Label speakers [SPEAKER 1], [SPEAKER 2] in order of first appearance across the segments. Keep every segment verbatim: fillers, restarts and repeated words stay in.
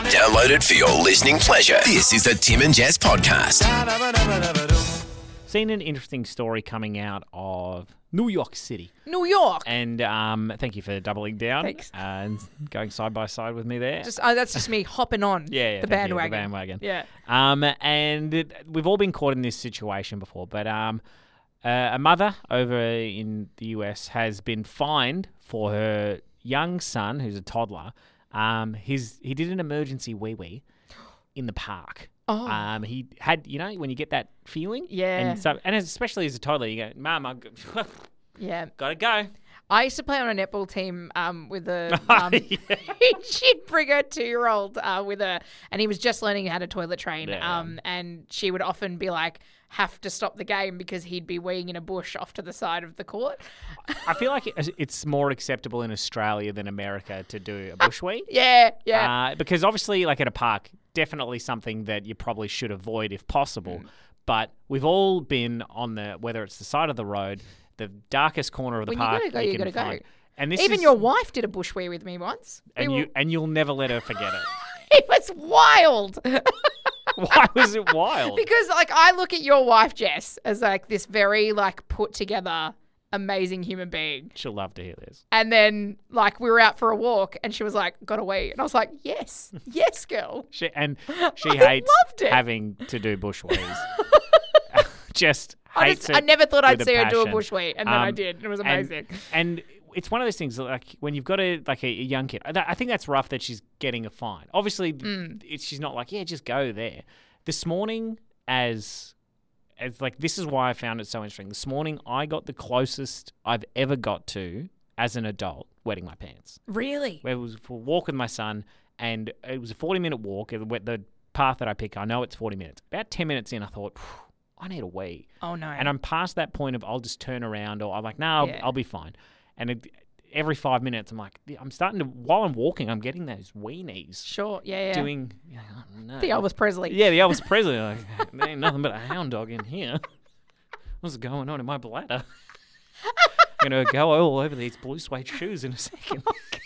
[SPEAKER 1] Download it for your listening pleasure. This is the Tim and Jess podcast.
[SPEAKER 2] Seen an interesting story coming out of New York City.
[SPEAKER 3] New York.
[SPEAKER 2] And um, thank you for doubling down
[SPEAKER 3] Thanks.
[SPEAKER 2] uh, and going side by side with me there.
[SPEAKER 3] Just oh, that's just me hopping on
[SPEAKER 2] yeah, yeah,
[SPEAKER 3] the
[SPEAKER 2] thank you,
[SPEAKER 3] bandwagon.
[SPEAKER 2] the bandwagon.
[SPEAKER 3] Yeah.
[SPEAKER 2] Um, and it, we've all been caught in this situation before, but um, uh, a mother over in the U S has been fined for her young son, who's a toddler. Um, his he did an emergency wee wee in the park.
[SPEAKER 3] Oh.
[SPEAKER 2] Um, he had, you know, when you get that feeling,
[SPEAKER 3] Yeah.
[SPEAKER 2] and so, and especially as a toddler, you go, "Mum, I
[SPEAKER 3] Yeah.
[SPEAKER 2] gotta go."
[SPEAKER 3] I used to play on a netball team um, with a mum.
[SPEAKER 2] Yeah.
[SPEAKER 3] She'd bring her two-year-old uh, with her, and he was just learning how to toilet train.
[SPEAKER 2] Yeah.
[SPEAKER 3] Um, and she would often be like, have to stop the game because he'd be weeing in a bush off to the side of the court.
[SPEAKER 2] I feel like it- it's more acceptable in Australia than America to do a bush wee.
[SPEAKER 3] Yeah, yeah.
[SPEAKER 2] Uh, because obviously, like at a park, definitely something that you probably should avoid if possible.
[SPEAKER 3] Mm.
[SPEAKER 2] But we've all been on the, whether it's the side of the road, the darkest corner of the
[SPEAKER 3] When you
[SPEAKER 2] park.
[SPEAKER 3] gotta go, you
[SPEAKER 2] can
[SPEAKER 3] gotta go.
[SPEAKER 2] find. And this
[SPEAKER 3] Even
[SPEAKER 2] is,
[SPEAKER 3] your wife did a bush wee with me once. We
[SPEAKER 2] and
[SPEAKER 3] were-
[SPEAKER 2] you and you'll never let her forget it.
[SPEAKER 3] It was wild.
[SPEAKER 2] Why was it wild?
[SPEAKER 3] Because like I look at your wife, Jess, as like this very like put together, amazing human being.
[SPEAKER 2] She'll love to hear this.
[SPEAKER 3] And then like we were out for a walk and she was like, got away. And I was like, yes, yes, girl.
[SPEAKER 2] She, and she
[SPEAKER 3] I
[SPEAKER 2] hates
[SPEAKER 3] loved it.
[SPEAKER 2] having to do bush wees. Just
[SPEAKER 3] I,
[SPEAKER 2] hates
[SPEAKER 3] just,
[SPEAKER 2] it.
[SPEAKER 3] I never thought I'd
[SPEAKER 2] with a
[SPEAKER 3] see her do a
[SPEAKER 2] passion.
[SPEAKER 3] bush wee. And then I
[SPEAKER 2] Um,
[SPEAKER 3] did. It was
[SPEAKER 2] and-
[SPEAKER 3] amazing.
[SPEAKER 2] And, it's one of those things that, like when you've got a like a, a young kid. I I think that's rough that she's getting a fine. Obviously,
[SPEAKER 3] Mm.
[SPEAKER 2] it's, she's not like, yeah, just go there. This morning, as as like this is why I found it so interesting. This morning, I got the closest I've ever got to as an adult wetting my pants.
[SPEAKER 3] Really?
[SPEAKER 2] Where it was for a walk with my son, and it was a forty minute walk. It went- The path that I pick, I know it's forty minutes. About ten minutes in, I thought, I need a wee.
[SPEAKER 3] Oh, no.
[SPEAKER 2] And I'm past that point of I'll just turn around, or I'm like, no, I'll,
[SPEAKER 3] Yeah.
[SPEAKER 2] I'll be fine. And it, every five minutes, I'm like, I'm starting to, while I'm walking, I'm getting those weenies.
[SPEAKER 3] Sure. Yeah, yeah.
[SPEAKER 2] Doing, yeah, I don't know.
[SPEAKER 3] the Elvis Presley.
[SPEAKER 2] Yeah, the Elvis Presley. Like, there ain't nothing but a hound dog in here. What's going on in my bladder? I'm going to go all over these blue suede shoes in a second.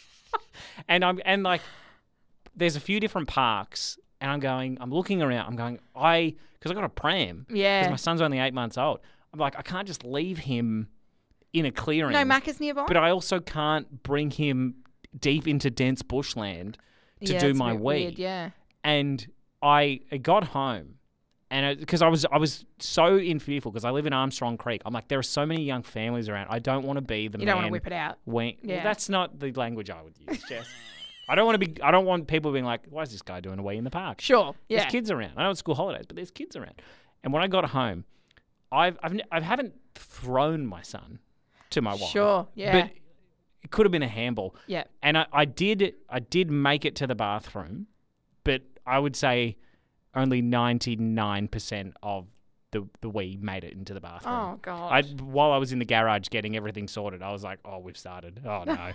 [SPEAKER 2] and I'm, and like, there's a few different parks, and I'm going, I'm looking around, I'm going, I, because I got a pram.
[SPEAKER 3] Yeah.
[SPEAKER 2] Because my son's only eight months old. I'm like, I can't just leave him in a clearing.
[SPEAKER 3] No Macca's nearby?
[SPEAKER 2] But I also can't bring him deep into dense bushland to
[SPEAKER 3] Yeah,
[SPEAKER 2] do
[SPEAKER 3] it's a
[SPEAKER 2] my
[SPEAKER 3] bit
[SPEAKER 2] wee.
[SPEAKER 3] weird, yeah.
[SPEAKER 2] And I got home, and because I was I was so in fearful because I live in Armstrong Creek. I'm like, there are so many young families around. I don't want to be the
[SPEAKER 3] You
[SPEAKER 2] man.
[SPEAKER 3] don't want to whip it out.
[SPEAKER 2] When,
[SPEAKER 3] Yeah.
[SPEAKER 2] well, that's not the language I would use, Jess. I don't want to be. I don't want people being like, why is this guy doing a wee in the park?
[SPEAKER 3] Sure. Yeah.
[SPEAKER 2] There's kids around. I know it's school holidays, but there's kids around. And when I got home, I've I've I haven't thrown my son to my wife.
[SPEAKER 3] Sure, yeah.
[SPEAKER 2] But it could have been a handball.
[SPEAKER 3] Yeah.
[SPEAKER 2] And I, I did I did make it to the bathroom, but I would say only ninety-nine percent of the the wee made it into the bathroom.
[SPEAKER 3] Oh, God.
[SPEAKER 2] I while I was in the garage getting everything sorted, I was like, "Oh, we've started. Oh no."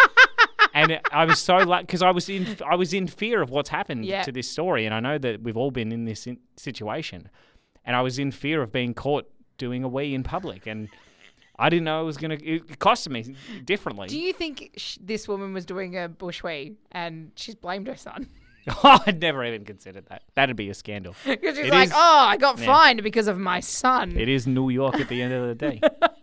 [SPEAKER 2] And it, I was so like, because I was in, I was in fear of what's happened
[SPEAKER 3] Yeah.
[SPEAKER 2] to this story, and I know that we've all been in this in- situation, and I was in fear of being caught doing a wee in public, and I didn't know it was gonna. It costed me differently.
[SPEAKER 3] Do you think sh- this woman was doing a bush wee and she's blamed her son?
[SPEAKER 2] I'd never even considered that. That'd be a scandal.
[SPEAKER 3] Because she's
[SPEAKER 2] It
[SPEAKER 3] like,
[SPEAKER 2] is-
[SPEAKER 3] oh, I got
[SPEAKER 2] yeah.
[SPEAKER 3] fined because of my son.
[SPEAKER 2] It is New York at the end of the day.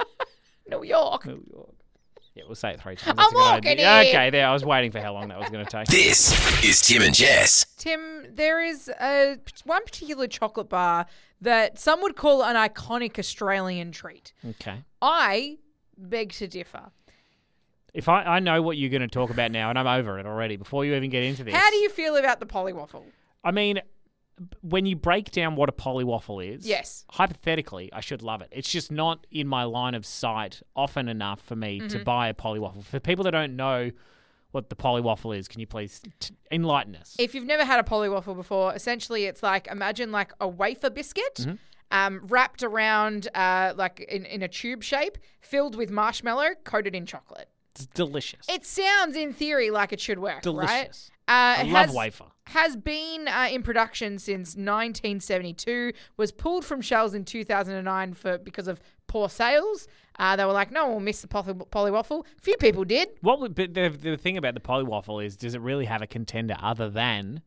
[SPEAKER 3] New York.
[SPEAKER 2] New York. Yeah, we'll say it three times.
[SPEAKER 3] I'm
[SPEAKER 2] That's a good
[SPEAKER 3] walking
[SPEAKER 2] idea.
[SPEAKER 3] here.
[SPEAKER 2] Okay, there. I was waiting for how long that was going to take.
[SPEAKER 1] This is Tim and Jess.
[SPEAKER 3] Tim, there is a, one particular chocolate bar that some would call an iconic Australian treat.
[SPEAKER 2] Okay.
[SPEAKER 3] I beg to differ.
[SPEAKER 2] If I, I know what you're going to talk about now, and I'm over it already, before you even get into this.
[SPEAKER 3] How do you feel about the polywaffle?
[SPEAKER 2] I mean, when you break down what a polywaffle is,
[SPEAKER 3] Yes.
[SPEAKER 2] hypothetically, I should love it. It's just not in my line of sight often enough for me
[SPEAKER 3] Mm-hmm.
[SPEAKER 2] to buy a polywaffle. For people that don't know what the polywaffle is, can you please t- enlighten us?
[SPEAKER 3] If you've never had a polywaffle before, essentially it's like, imagine like a wafer biscuit
[SPEAKER 2] Mm-hmm.
[SPEAKER 3] um, wrapped around uh, like in, in a tube shape, filled with marshmallow, coated in chocolate.
[SPEAKER 2] It's delicious.
[SPEAKER 3] It sounds in theory like it should work, right?
[SPEAKER 2] Delicious.
[SPEAKER 3] Uh,
[SPEAKER 2] I
[SPEAKER 3] it
[SPEAKER 2] love
[SPEAKER 3] has,
[SPEAKER 2] wafer.
[SPEAKER 3] Has been uh, in production since nineteen seventy-two. Was pulled from shelves in two thousand nine for because of poor sales. Uh, they were like, no one will miss the poly- polywaffle. A few people did.
[SPEAKER 2] What would, but the, the thing about the polywaffle is, does it really have a contender other than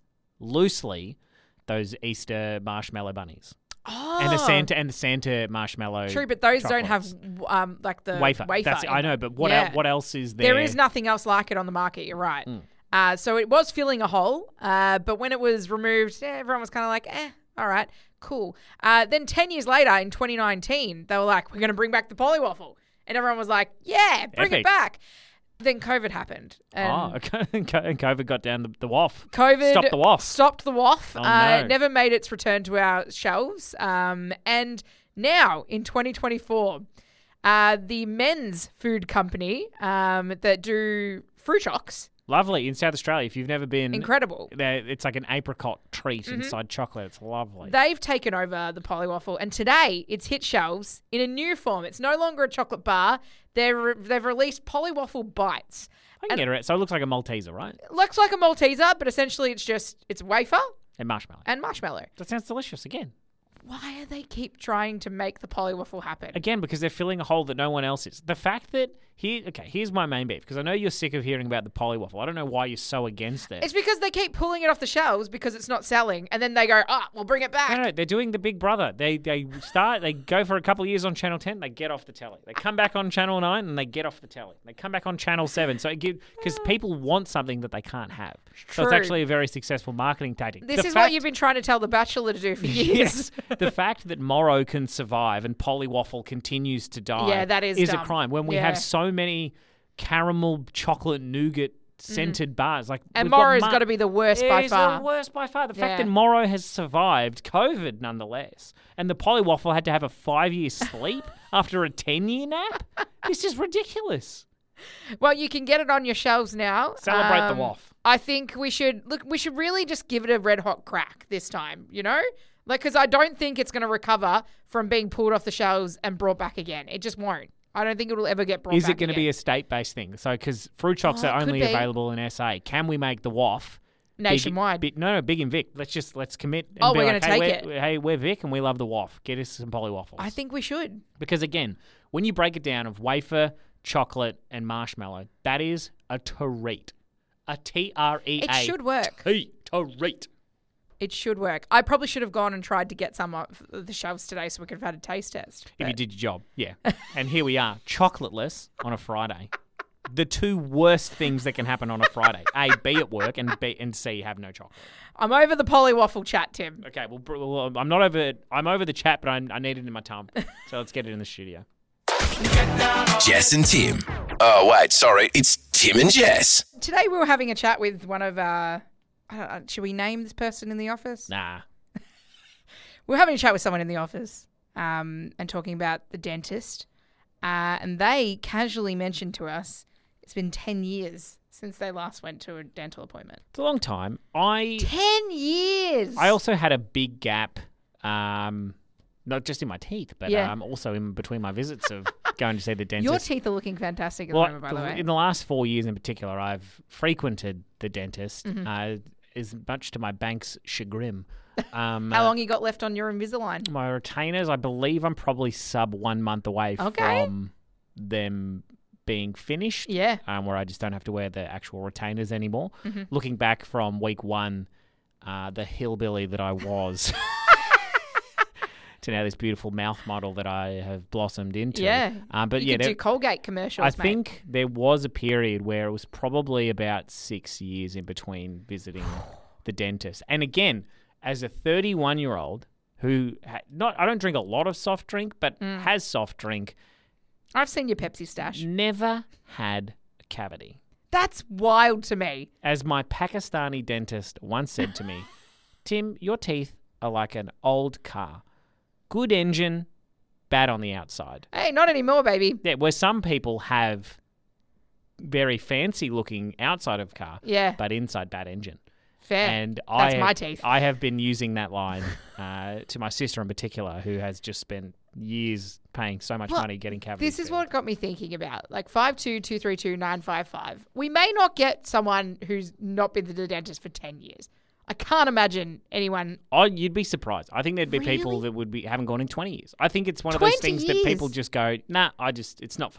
[SPEAKER 2] loosely those Easter marshmallow bunnies.
[SPEAKER 3] Oh.
[SPEAKER 2] And the Santa and the Santa marshmallow.
[SPEAKER 3] True, but those don't
[SPEAKER 2] chocolates.
[SPEAKER 3] have um like the
[SPEAKER 2] wafer.
[SPEAKER 3] wafer
[SPEAKER 2] That's,
[SPEAKER 3] in
[SPEAKER 2] I
[SPEAKER 3] them.
[SPEAKER 2] know, but what
[SPEAKER 3] Yeah.
[SPEAKER 2] el- what else is there?
[SPEAKER 3] There is nothing else like it on the market. You're right.
[SPEAKER 2] Mm.
[SPEAKER 3] Uh, so it was filling a hole, uh, but when it was removed, yeah, everyone was kind of like, eh, all right, cool. Uh, then ten years later, in twenty nineteen, they were like, we're going to bring back the Polywaffle. And everyone was like, yeah, bring
[SPEAKER 2] Epic.
[SPEAKER 3] it back. Then COVID happened. And
[SPEAKER 2] Oh, okay. and COVID got down the, the waff.
[SPEAKER 3] COVID
[SPEAKER 2] Stopped the waff.
[SPEAKER 3] Stopped the waff.
[SPEAKER 2] Oh,
[SPEAKER 3] uh,
[SPEAKER 2] no.
[SPEAKER 3] Never made its return to our shelves. Um, and now, in twenty twenty-four, uh, the men's food company um, that do fruit shocks,
[SPEAKER 2] Lovely in South Australia. If you've never been,
[SPEAKER 3] incredible.
[SPEAKER 2] there- it's like an apricot treat
[SPEAKER 3] Mm-hmm.
[SPEAKER 2] inside chocolate. It's lovely.
[SPEAKER 3] They've taken over the Polywaffle, and today it's hit shelves in a new form. It's no longer a chocolate bar. They're, they've released Polywaffle Bites.
[SPEAKER 2] I can get it. So it looks like a Malteser, right?
[SPEAKER 3] It looks like a Malteser, but essentially it's just it's wafer
[SPEAKER 2] And marshmallow.
[SPEAKER 3] and marshmallow.
[SPEAKER 2] That sounds delicious again.
[SPEAKER 3] Why are they keep trying to make the Polywaffle happen?
[SPEAKER 2] Again, because they're filling a hole that no one else is. The fact that here, okay, here's my main beef, because I know you're sick of hearing about the Polywaffle. I don't know why you're so against it.
[SPEAKER 3] It's because they keep pulling it off the shelves because it's not selling, and then they go, ah, we'll bring it back.
[SPEAKER 2] No, no, they're doing the Big Brother. They they start, they go for a couple of years on Channel ten, they get off the telly. They come back on Channel nine, and they get off the telly. They come back on Channel seven. So because people want something that they can't have. So it's
[SPEAKER 3] True.
[SPEAKER 2] actually a very successful marketing tactic.
[SPEAKER 3] This
[SPEAKER 2] The
[SPEAKER 3] is
[SPEAKER 2] fact-
[SPEAKER 3] what you've been trying to tell The Bachelor to do for years.
[SPEAKER 2] Yes. The fact that Morrow can survive and Polywaffle continues to die
[SPEAKER 3] Yeah, that is
[SPEAKER 2] is
[SPEAKER 3] dumb.
[SPEAKER 2] a crime. When we
[SPEAKER 3] Yeah.
[SPEAKER 2] have so many caramel chocolate nougat scented bars. Like
[SPEAKER 3] Mm. And
[SPEAKER 2] we've got
[SPEAKER 3] Morrow's
[SPEAKER 2] Mar-
[SPEAKER 3] got to be the worst by
[SPEAKER 2] It is
[SPEAKER 3] far.
[SPEAKER 2] the worst by far. The
[SPEAKER 3] Yeah.
[SPEAKER 2] fact that Morrow has survived COVID nonetheless, and the Polywaffle had to have a five-year sleep after a ten-year nap. This is ridiculous.
[SPEAKER 3] Well, you can get it on your shelves now.
[SPEAKER 2] Celebrate the
[SPEAKER 3] Um,
[SPEAKER 2] waff.
[SPEAKER 3] I think we should look. We should really just give it a red hot crack this time. You know, like because I don't think it's going to recover from being pulled off the shelves and brought back again. It just won't. I don't think it will ever get brought
[SPEAKER 2] Is
[SPEAKER 3] back
[SPEAKER 2] it going to be a state-based thing? So, because fruit chocks
[SPEAKER 3] Oh,
[SPEAKER 2] are
[SPEAKER 3] it could
[SPEAKER 2] only
[SPEAKER 3] be.
[SPEAKER 2] available in S A, can we make the waff big-
[SPEAKER 3] nationwide?
[SPEAKER 2] big- no, no, big in Vic. Let's just let's commit. And
[SPEAKER 3] Oh,
[SPEAKER 2] be
[SPEAKER 3] we're
[SPEAKER 2] like,
[SPEAKER 3] gonna
[SPEAKER 2] hey,
[SPEAKER 3] take
[SPEAKER 2] we're, Hey, we're Vic, and we love the waff. Get us some Polywaffles.
[SPEAKER 3] I think we should.
[SPEAKER 2] because again, when you break it down of wafer, chocolate, and marshmallow, that is a treat. A T R E A.
[SPEAKER 3] It should work.
[SPEAKER 2] T treat.
[SPEAKER 3] It should work. I probably should have gone and tried to get some off the shelves today so we could have had a taste test.
[SPEAKER 2] If you
[SPEAKER 3] but-
[SPEAKER 2] did your job, yeah. And here we are, chocolateless on a Friday. The two worst things that can happen on a Friday: A, be at work, and B, and C, have no chocolate.
[SPEAKER 3] I'm over the Polywaffle chat, Tim.
[SPEAKER 2] Okay, well, br- well, I'm not over. I'm over the chat, but I'm, I need it in my tongue. So let's get it in the studio.
[SPEAKER 1] Jess and Tim. Oh, wait, sorry. It's Tim and Jess.
[SPEAKER 3] Today we were having a chat with one of our. I don't know, should we name this person in the office?
[SPEAKER 2] Nah.
[SPEAKER 3] We were having a chat with someone in the office um, and talking about the dentist. Uh, and they casually mentioned to us it's been ten years since they last went to a dental appointment.
[SPEAKER 2] It's a long time. I
[SPEAKER 3] ten years!
[SPEAKER 2] I also had a big gap, um, not just in my teeth, but
[SPEAKER 3] Yeah.
[SPEAKER 2] um, also in between my visits of going to see the dentist.
[SPEAKER 3] Your teeth are looking fantastic at
[SPEAKER 2] Well,
[SPEAKER 3] the moment, by the way.
[SPEAKER 2] in the last four years in particular, I've frequented the dentist,
[SPEAKER 3] Mm-hmm.
[SPEAKER 2] uh, as much to my bank's chagrin. Um,
[SPEAKER 3] How
[SPEAKER 2] uh,
[SPEAKER 3] long you got left on your Invisalign?
[SPEAKER 2] My retainers, I believe I'm probably sub one month away
[SPEAKER 3] Okay.
[SPEAKER 2] from them being finished.
[SPEAKER 3] Yeah.
[SPEAKER 2] Um, where I just don't have to wear the actual retainers anymore.
[SPEAKER 3] Mm-hmm.
[SPEAKER 2] Looking back from week one, uh, the hillbilly that I was to now this beautiful mouth model that I have blossomed into.
[SPEAKER 3] Yeah.
[SPEAKER 2] Um, but
[SPEAKER 3] you
[SPEAKER 2] yeah,
[SPEAKER 3] could
[SPEAKER 2] there-
[SPEAKER 3] do Colgate commercials,
[SPEAKER 2] I
[SPEAKER 3] mate.
[SPEAKER 2] think there was a period where it was probably about six years in between visiting the dentist. And again, as a thirty-one-year-old who ha- not I don't drink a lot of soft drink, but
[SPEAKER 3] Mm.
[SPEAKER 2] has soft drink,
[SPEAKER 3] I've seen your Pepsi stash.
[SPEAKER 2] never had a cavity.
[SPEAKER 3] That's wild to me.
[SPEAKER 2] As my Pakistani dentist once said to me, Tim, your teeth are like an old car. Good engine, bad on the outside.
[SPEAKER 3] Hey, not anymore, baby.
[SPEAKER 2] Yeah, where some people have very fancy looking outside of car,
[SPEAKER 3] Yeah,
[SPEAKER 2] but inside bad engine.
[SPEAKER 3] fair.
[SPEAKER 2] And
[SPEAKER 3] That's
[SPEAKER 2] I
[SPEAKER 3] my
[SPEAKER 2] have,
[SPEAKER 3] teeth.
[SPEAKER 2] I have been using that line uh, to my sister in particular, who has just spent years paying so much
[SPEAKER 3] Well,
[SPEAKER 2] money getting cavities.
[SPEAKER 3] This is
[SPEAKER 2] filled.
[SPEAKER 3] what got me thinking about. Like five two two three two nine five five. We may not get someone who's not been to the dentist for ten years. I can't imagine anyone.
[SPEAKER 2] Oh, you'd be surprised. I think there'd be people
[SPEAKER 3] Really?
[SPEAKER 2] that would be haven't gone in twenty years. I think it's one of those
[SPEAKER 3] twenty
[SPEAKER 2] things that people
[SPEAKER 3] years?
[SPEAKER 2] just go, nah, I just it's not for me.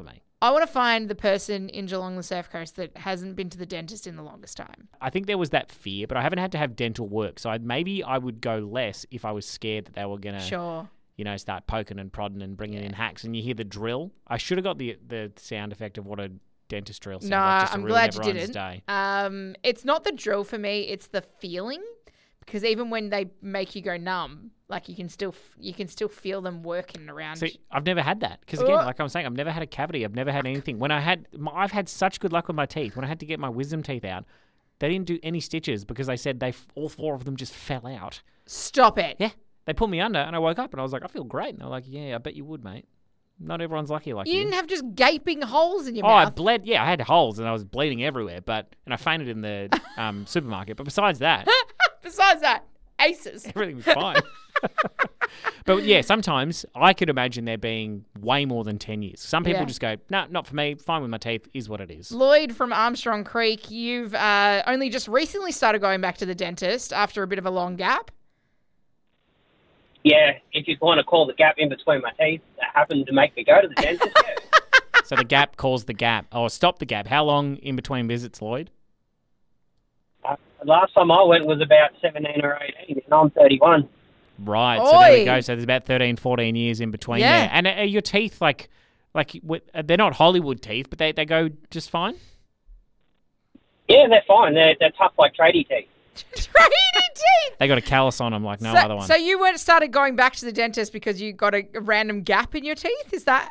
[SPEAKER 3] I want to find the person in Geelong, the Surf Coast, that hasn't been to the dentist in the longest time.
[SPEAKER 2] I think there was that fear, but I haven't had to have dental work. So I'd, maybe I would go less if I was scared that they were going to,
[SPEAKER 3] Sure.
[SPEAKER 2] you know, start poking and prodding and bringing in hacks. And you hear the drill. I should have got the the sound effect of what a dentist drill sounds
[SPEAKER 3] No,
[SPEAKER 2] like. Just to
[SPEAKER 3] I'm
[SPEAKER 2] ruin
[SPEAKER 3] glad you
[SPEAKER 2] everyone's
[SPEAKER 3] didn't.
[SPEAKER 2] Day.
[SPEAKER 3] Um, it's not the drill for me; it's the feeling, because even when they make you go numb, like you can still f- you can still feel them working around.
[SPEAKER 2] See, I've never had that because again,
[SPEAKER 3] Oh.
[SPEAKER 2] like I'm saying, I've never had a cavity. I've never had anything. When I had, my, I've had such good luck with my teeth. When I had to get my wisdom teeth out, they didn't do any stitches because they said they f- all four of them just fell out.
[SPEAKER 3] Stop it!
[SPEAKER 2] Yeah, they put me under, and I woke up and I was like, I feel great. And they're like, Yeah, I bet you would, mate. Not everyone's lucky like
[SPEAKER 3] You
[SPEAKER 2] you.
[SPEAKER 3] didn't have just gaping holes in your
[SPEAKER 2] Oh, I
[SPEAKER 3] mouth.
[SPEAKER 2] bled. Yeah, I had holes and I was bleeding everywhere. But and I fainted in the um, supermarket. But besides that,
[SPEAKER 3] Besides that, aces.
[SPEAKER 2] everything was fine. But yeah, sometimes I could imagine there being way more than ten years. Some people
[SPEAKER 3] Yeah.
[SPEAKER 2] just go, no, not for me. Fine with my teeth is what it is.
[SPEAKER 3] Lloyd from Armstrong Creek, you've uh, only just recently started going back to the dentist after a bit of a long gap.
[SPEAKER 4] Yeah, if you want to call the gap in between my teeth, that happened to make me go to the dentist. Yeah.
[SPEAKER 2] So the gap calls the gap. Oh, stop the gap. How long in between visits, Lloyd?
[SPEAKER 4] Uh, last time I went was about seventeen or eighteen, and I'm thirty-one.
[SPEAKER 2] Right. So there we
[SPEAKER 3] Oi.
[SPEAKER 2] go. So there's about thirteen, fourteen years in between
[SPEAKER 3] Yeah.
[SPEAKER 2] there. And are your teeth like, like what- they're not Hollywood teeth, but they, they go just fine?
[SPEAKER 4] Yeah, they're fine. They're, they're tough like tradie teeth.
[SPEAKER 3] Tradie teeth.
[SPEAKER 2] They got a callus on them like no
[SPEAKER 3] so,
[SPEAKER 2] other one.
[SPEAKER 3] so you weren't started going back to the dentist because you got a, a random gap in your teeth? Is that?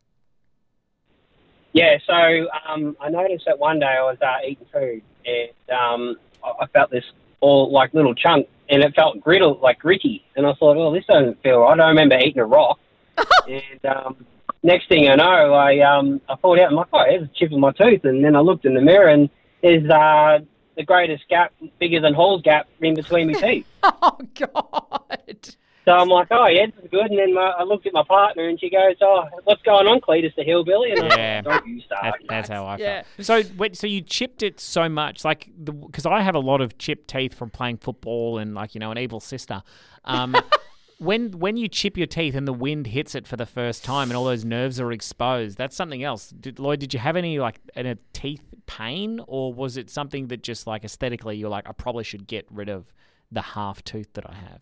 [SPEAKER 4] Yeah, so um, I noticed that one day I was uh, eating food, and um, I, I felt this all like little chunk, and it felt gritty, like gritty. And I thought, oh, this doesn't feel right. I remember eating a rock. and um, next thing I know, I um, I pulled out. I'm like, oh, there's a chip in my tooth. And then I looked in the mirror, and there's uh, the greatest gap, bigger than Hall's gap, in between my teeth.
[SPEAKER 3] Oh God.
[SPEAKER 4] So I'm like, oh, yeah, this is good. And then my, I looked at my partner, and she goes, oh, what's going on, Cletus the hillbilly? And
[SPEAKER 2] Yeah.
[SPEAKER 4] I'm like, don't you start.
[SPEAKER 2] That, that's how I
[SPEAKER 3] Yeah.
[SPEAKER 2] felt. So, wait, so you chipped it so much, like, because I have a lot of chipped teeth from playing football and, like, you know, an evil sister. Um, when when you chip your teeth and the wind hits it for the first time and all those nerves are exposed, that's something else. Did, Lloyd, did you have any, like, a teeth pain, or was it something that just, like, aesthetically you're like, I probably should get rid of the half tooth that I have?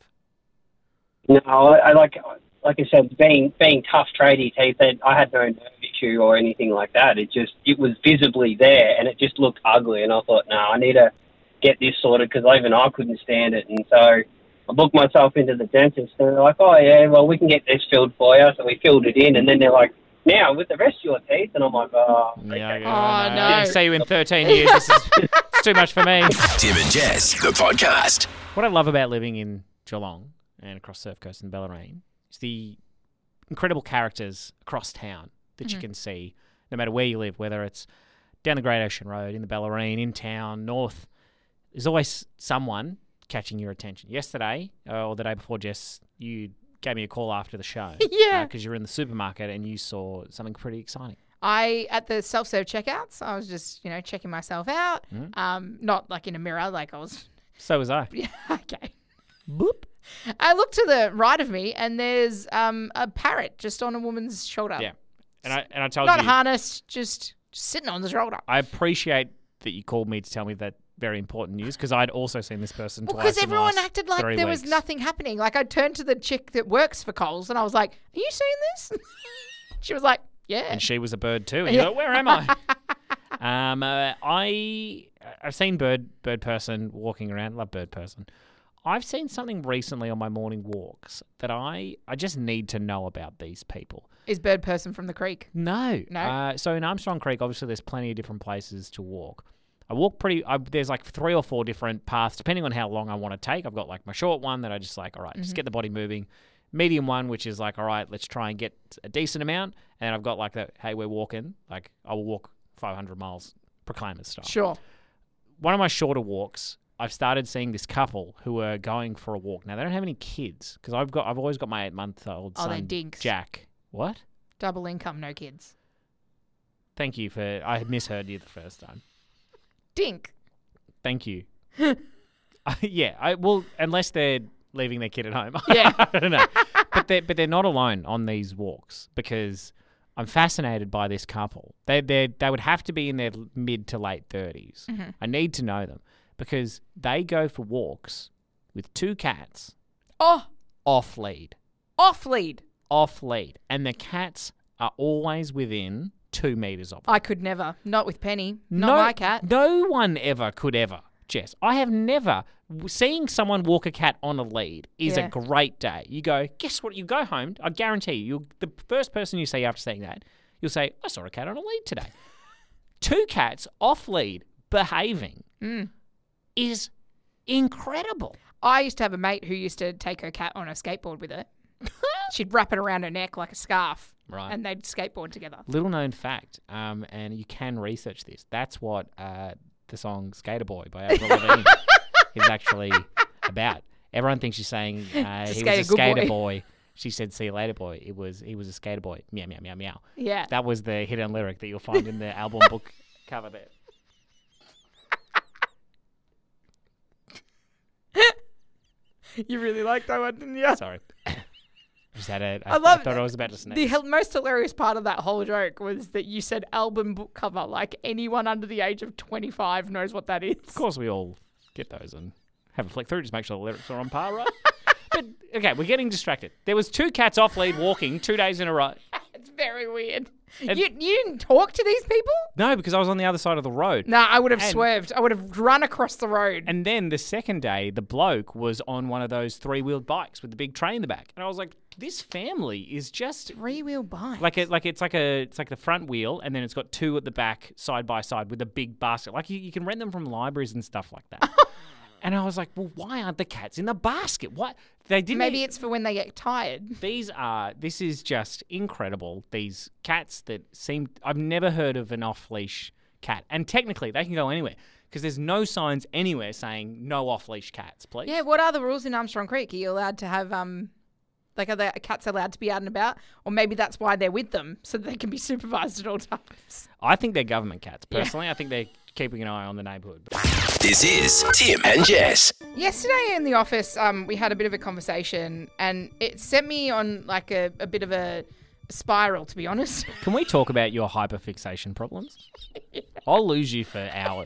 [SPEAKER 4] No, I, I like like I said, being being tough tradie teeth, that I had no nerve issue or anything like that. It just it was visibly there, and it just looked ugly. And I thought, no, I need to get this sorted because even I couldn't stand it. And so I booked myself into the dentist, and they're like, oh yeah, well we can get this filled for you. So we filled it in, and then they're like, now with the rest of your teeth, and I'm like, oh,
[SPEAKER 2] Yeah,
[SPEAKER 4] okay.
[SPEAKER 2] yeah,
[SPEAKER 3] Oh,
[SPEAKER 2] no.
[SPEAKER 3] no.
[SPEAKER 2] I didn't see you in thirteen years. This is it's too much for me.
[SPEAKER 1] Tim and Jess, the podcast.
[SPEAKER 2] What I love about living in Geelong and across Surf Coast and Bellarine is the incredible characters across town that you can see, no matter where you live, whether it's down the Great Ocean Road, in the Bellarine, in town, north. There's always someone catching your attention. Yesterday, uh, or the day before, Jess, you gave me a call after the show.
[SPEAKER 3] Yeah.
[SPEAKER 2] Because you were in the supermarket and you saw something pretty exciting.
[SPEAKER 3] I at the self-serve checkouts, I was just you know checking myself out.
[SPEAKER 2] Mm.
[SPEAKER 3] Um, not like in a mirror, like I was.
[SPEAKER 2] So was I.
[SPEAKER 3] Yeah, okay.
[SPEAKER 2] Boop.
[SPEAKER 3] I look to the right of me, and there's um a parrot just on a woman's shoulder.
[SPEAKER 2] Yeah. And I and I told
[SPEAKER 3] Not
[SPEAKER 2] you,
[SPEAKER 3] harnessed, just, just sitting on the shoulder.
[SPEAKER 2] I appreciate that you called me to tell me that very important news because I'd also seen this person
[SPEAKER 3] Well,
[SPEAKER 2] twice.
[SPEAKER 3] because
[SPEAKER 2] in the
[SPEAKER 3] everyone
[SPEAKER 2] last
[SPEAKER 3] acted like
[SPEAKER 2] three
[SPEAKER 3] there was
[SPEAKER 2] weeks.
[SPEAKER 3] nothing happening. Like I turned to the chick that works for Coles, and I was like, "Are you seeing this?" She was like, "Yeah."
[SPEAKER 2] And she was a bird too. And you're like, where am I? um, uh, I I've seen bird bird person walking around. Love bird person. I've seen something recently on my morning walks that I I just need to know about these people.
[SPEAKER 3] Is Bird Person from the creek?
[SPEAKER 2] No.
[SPEAKER 3] No?
[SPEAKER 2] Uh, so in Armstrong Creek, obviously, there's plenty of different places to walk. I walk pretty. I, there's like three or four different paths, depending on how long I want to take. I've got like my short one that I just like, all right, just get the body moving. Medium one, which is like, all right, let's try and get a decent amount. And then I've got like the, hey, we're walking. Like I will walk five hundred miles, Proclaimers style.
[SPEAKER 3] Sure.
[SPEAKER 2] One of my shorter walks, I've started seeing this couple who are going for a walk. Now they don't have any kids because I've got, I've always got my eight month old
[SPEAKER 3] Oh, they're
[SPEAKER 2] son,
[SPEAKER 3] dinks.
[SPEAKER 2] Jack. What?
[SPEAKER 3] Double income, no kids.
[SPEAKER 2] Thank you for. I misheard you the first time.
[SPEAKER 3] Dink.
[SPEAKER 2] Thank you. uh, yeah, I well, unless they're leaving their kid at home.
[SPEAKER 3] Yeah.
[SPEAKER 2] I don't know. But they're, but they're not alone on these walks because I'm fascinated by this couple. They they they would have to be in their mid to late thirties.
[SPEAKER 3] Mm-hmm.
[SPEAKER 2] I need to know them because they go for walks with two cats
[SPEAKER 3] Oh,
[SPEAKER 2] off lead,
[SPEAKER 3] off lead.
[SPEAKER 2] off lead, and the cats are always within two meters of them.
[SPEAKER 3] I could never. Not with Penny. Not
[SPEAKER 2] no,
[SPEAKER 3] my cat.
[SPEAKER 2] No one ever could ever, Jess. I have never. Seeing someone walk a cat on a lead is
[SPEAKER 3] Yeah.
[SPEAKER 2] a great day. You go, guess what? You go home. I guarantee you, you'll, the first person you see after seeing that, you'll say, I saw a cat on a lead today. Two cats off lead behaving
[SPEAKER 3] Mm.
[SPEAKER 2] is incredible.
[SPEAKER 3] I used to have a mate who used to take her cat on a skateboard with her. She'd wrap it around her neck like a scarf,
[SPEAKER 2] Right.
[SPEAKER 3] and they'd skateboard together.
[SPEAKER 2] Little known fact, um, and you can research this. That's what uh, the song "Skater Boy" by Avril Lavigne is actually about. Everyone thinks she's saying uh,
[SPEAKER 3] To
[SPEAKER 2] he
[SPEAKER 3] skate
[SPEAKER 2] was
[SPEAKER 3] a
[SPEAKER 2] a
[SPEAKER 3] good
[SPEAKER 2] skater
[SPEAKER 3] boy.
[SPEAKER 2] boy. She said, "See you later, boy." It was he was a skater boy. Meow meow meow meow.
[SPEAKER 3] Yeah.
[SPEAKER 2] That was the hidden lyric that you'll find in the album book cover there.
[SPEAKER 3] You really liked that one, didn't you?
[SPEAKER 2] Sorry. Just had a. I,
[SPEAKER 3] I love
[SPEAKER 2] I thought I was about to sneeze.
[SPEAKER 3] The hel- most hilarious part of that whole joke was that you said album book cover, like anyone under the age of twenty-five knows what that is.
[SPEAKER 2] Of course, we all get those and have a flick through. Just make sure the lyrics are on par, right? But okay, we're getting distracted. There was two cats off lead walking two days in a row.
[SPEAKER 3] It's very weird.
[SPEAKER 2] And-
[SPEAKER 3] you, you didn't talk to these people?
[SPEAKER 2] No, because I was on the other side of the road.
[SPEAKER 3] No, I would have
[SPEAKER 2] And-
[SPEAKER 3] swerved. I would have run across the road.
[SPEAKER 2] And then the second day, the bloke was on one of those three-wheeled bikes with the big tray in the back, and I was like, "This family is just
[SPEAKER 3] Three-wheel bike.
[SPEAKER 2] like a, like it's like a it's like the front wheel, and then it's got two at the back side by side with a big basket. Like you, you can rent them from libraries and stuff like that." And I was like, "Well, why aren't the cats in the basket? What they didn't?
[SPEAKER 3] Maybe it's for when they get tired.
[SPEAKER 2] These are this is just incredible. These cats that seem I've never heard of an off-leash cat, and technically they can go anywhere because there's no signs anywhere saying no off-leash cats, please.
[SPEAKER 3] Yeah, what are the rules in Armstrong Creek? Are you allowed to have, um, like, are the cats allowed to be out and about? Or maybe that's why they're with them, so that they can be supervised at all times.
[SPEAKER 2] I think they're government cats. Personally, I think they're keeping an eye on the neighbourhood.
[SPEAKER 1] This is Tim and Jess.
[SPEAKER 3] Yesterday in the office, um, we had a bit of a conversation, and it sent me on, like, a, a bit of a spiral, to be honest.
[SPEAKER 2] Can we talk about your hyperfixation problems? I'll lose you for hours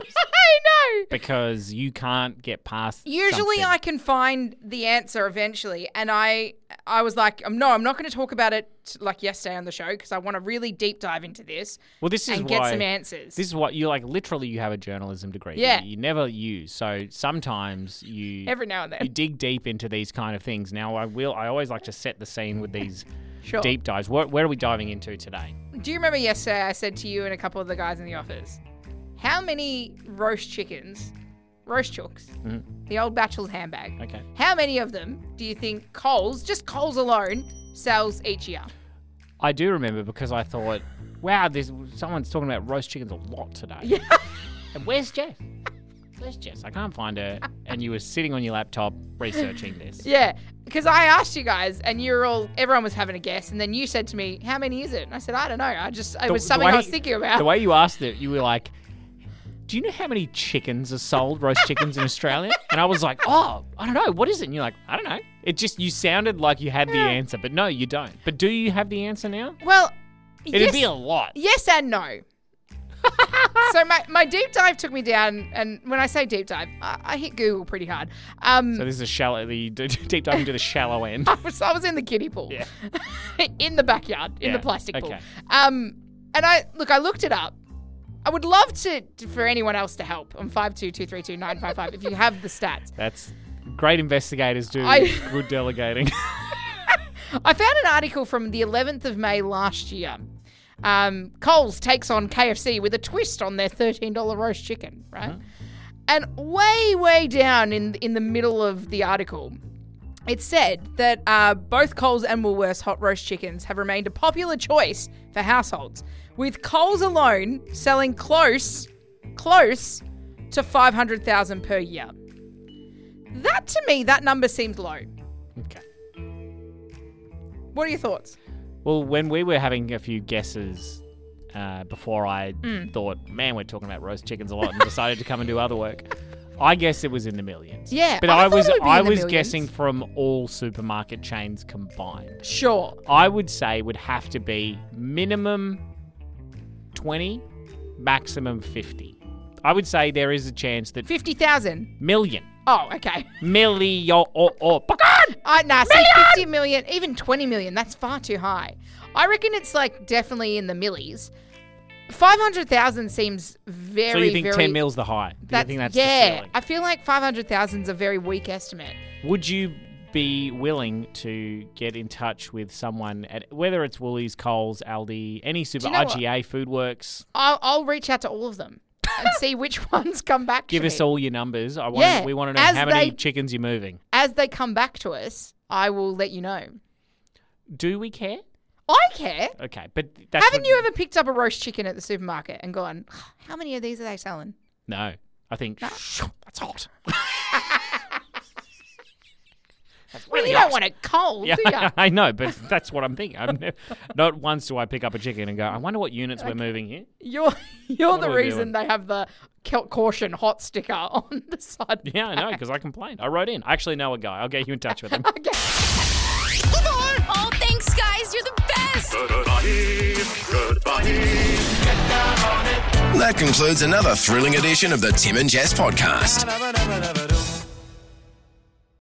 [SPEAKER 3] I know!
[SPEAKER 2] because you can't get past.
[SPEAKER 3] Usually
[SPEAKER 2] something.
[SPEAKER 3] I can find the answer eventually, and I I was like, um, no, I'm not going to talk about it like yesterday on the show because I want to really deep dive into this
[SPEAKER 2] Well, this is
[SPEAKER 3] and
[SPEAKER 2] why
[SPEAKER 3] get some answers.
[SPEAKER 2] This is what you like. Literally, you have a journalism degree.
[SPEAKER 3] Yeah.
[SPEAKER 2] You, you never use. So sometimes you
[SPEAKER 3] Every now and
[SPEAKER 2] you
[SPEAKER 3] then.
[SPEAKER 2] dig deep into these kind of things. Now, I will. I always like to set the scene with these
[SPEAKER 3] Sure.
[SPEAKER 2] deep dives. Where, where are we diving into today?
[SPEAKER 3] Do you remember yesterday I said to you and a couple of the guys in the office, how many roast chickens, roast chooks,
[SPEAKER 2] Mhm.
[SPEAKER 3] the old bachelor's handbag,
[SPEAKER 2] Okay.
[SPEAKER 3] how many of them do you think Coles, just Coles alone, sells each year?
[SPEAKER 2] I do remember because I thought, wow, there's someone's talking about roast chickens a lot today.
[SPEAKER 3] Yeah.
[SPEAKER 2] And where's Jess? Where's Jess? I can't find her. And you were sitting on your laptop researching this.
[SPEAKER 3] Yeah, because I asked you guys, and you're all, everyone was having a guess, and then you said to me, how many is it? And I said, I don't know. I just, it
[SPEAKER 2] The-
[SPEAKER 3] was
[SPEAKER 2] the
[SPEAKER 3] something
[SPEAKER 2] way-
[SPEAKER 3] I was thinking about.
[SPEAKER 2] The way you asked it, you were like, do you know how many chickens are sold, roast chickens in Australia? And I was like, oh, I don't know. What is it? And you're like, I don't know. It just, you sounded like you had the answer, but no, you don't. But do you have the answer now?
[SPEAKER 3] Well,
[SPEAKER 2] It'd
[SPEAKER 3] yes,
[SPEAKER 2] be a lot.
[SPEAKER 3] yes and no. So my, my deep dive took me down, and when I say deep dive, I, I hit Google pretty hard. Um,
[SPEAKER 2] So this is a shallow, the deep dive into the shallow end.
[SPEAKER 3] I was, I was in the kiddie pool,
[SPEAKER 2] Yeah.
[SPEAKER 3] in the backyard, in
[SPEAKER 2] Yeah,
[SPEAKER 3] the plastic pool.
[SPEAKER 2] okay.
[SPEAKER 3] Um, and I look, I looked it up. I would love to, to for anyone else to help on five two two three two nine five five if you have the stats.
[SPEAKER 2] That's great investigators do
[SPEAKER 3] I-
[SPEAKER 2] good delegating.
[SPEAKER 3] I found an article from the eleventh of May last year. Um, Coles takes on K F C with a twist on their thirteen dollars roast chicken, right?
[SPEAKER 2] Mhm.
[SPEAKER 3] And way, way down in in the middle of the article, it said that uh, both Coles and Woolworths hot roast chickens have remained a popular choice for households, with Coles alone selling close, close to five hundred thousand per year. That, to me, that number seems low.
[SPEAKER 2] Okay.
[SPEAKER 3] What are your thoughts?
[SPEAKER 2] Well, when we were having a few guesses uh, before I
[SPEAKER 3] Mm.
[SPEAKER 2] thought, man, we're talking about roast chickens a lot and decided to come and do other work, I guess it was in the millions.
[SPEAKER 3] Yeah,
[SPEAKER 2] but
[SPEAKER 3] I
[SPEAKER 2] I,
[SPEAKER 3] thought
[SPEAKER 2] was
[SPEAKER 3] it would be
[SPEAKER 2] I
[SPEAKER 3] in the
[SPEAKER 2] was
[SPEAKER 3] millions.
[SPEAKER 2] guessing from all supermarket chains combined.
[SPEAKER 3] Sure.
[SPEAKER 2] I would say would have to be minimum twenty, maximum fifty. I would say there is a chance that
[SPEAKER 3] fifty thousand.
[SPEAKER 2] million,
[SPEAKER 3] Oh, okay.
[SPEAKER 2] million, or or pecan.
[SPEAKER 3] I nah, see, fifty million, even twenty million, that's far too high. I reckon it's like definitely in the millies. five hundred thousand seems very,
[SPEAKER 2] So you think
[SPEAKER 3] very...
[SPEAKER 2] ten mil's the high? Do you
[SPEAKER 3] That's,
[SPEAKER 2] think that's the
[SPEAKER 3] yeah,
[SPEAKER 2] ceiling?
[SPEAKER 3] I feel like five hundred thousand is a very weak estimate.
[SPEAKER 2] Would you be willing to get in touch with someone at whether it's Woolies, Coles, Aldi, any super
[SPEAKER 3] you know
[SPEAKER 2] R G A, Foodworks?
[SPEAKER 3] I'll, I'll reach out to all of them and see which ones come back
[SPEAKER 2] Give
[SPEAKER 3] to
[SPEAKER 2] us
[SPEAKER 3] me.
[SPEAKER 2] all your numbers. I want.
[SPEAKER 3] Yeah,
[SPEAKER 2] we want to know
[SPEAKER 3] as
[SPEAKER 2] how many
[SPEAKER 3] they-
[SPEAKER 2] chickens you're moving.
[SPEAKER 3] As they come back to us, I will let you know.
[SPEAKER 2] Do we care?
[SPEAKER 3] I care.
[SPEAKER 2] Okay, but that's
[SPEAKER 3] Haven't
[SPEAKER 2] what-
[SPEAKER 3] you ever picked up a roast chicken at the supermarket and gone, how many of these are they selling?
[SPEAKER 2] No, I think
[SPEAKER 3] No?
[SPEAKER 2] that's hot. That's
[SPEAKER 3] Well,
[SPEAKER 2] really
[SPEAKER 3] you
[SPEAKER 2] hot.
[SPEAKER 3] don't want it cold,
[SPEAKER 2] Yeah,
[SPEAKER 3] do you?
[SPEAKER 2] I know, but that's what I'm thinking. I'm never, not once do I pick up a chicken and go, I wonder what units we're moving here.
[SPEAKER 3] You're you're
[SPEAKER 2] What
[SPEAKER 3] the
[SPEAKER 2] are we
[SPEAKER 3] reason
[SPEAKER 2] doing?
[SPEAKER 3] they have the ca- caution hot sticker on the side.
[SPEAKER 2] Yeah, I know, because I complained. I wrote in. I actually know a guy. I'll get you in touch with him.
[SPEAKER 3] Okay.
[SPEAKER 5] Oh, thanks, guys. You're the best.
[SPEAKER 1] That concludes another thrilling edition of the Tim and Jess podcast.